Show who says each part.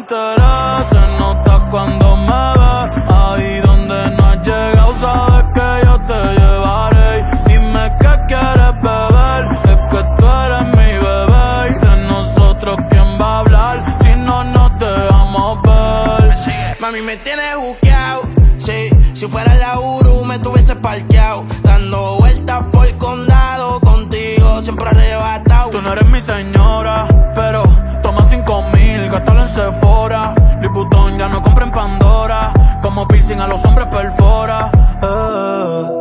Speaker 1: interés, se nota cuando me ves. Ahí donde no has llegado, sabes que yo te llevaré. Dime qué quieres beber, es que tú eres mi bebé. Y de nosotros, ¿quién va a hablar si no nos dejamos ver?
Speaker 2: Mami, me tienes juqueado, sí. Si fuera la Uru me tuviese parqueado, dando vueltas por el condado, contigo siempre arrebatado.
Speaker 1: Tú no eres mi señora, pero toma 5,000, gástalo en Sephora. Louis Vuitton ya no compra en Pandora, como piercing a los hombres perfora.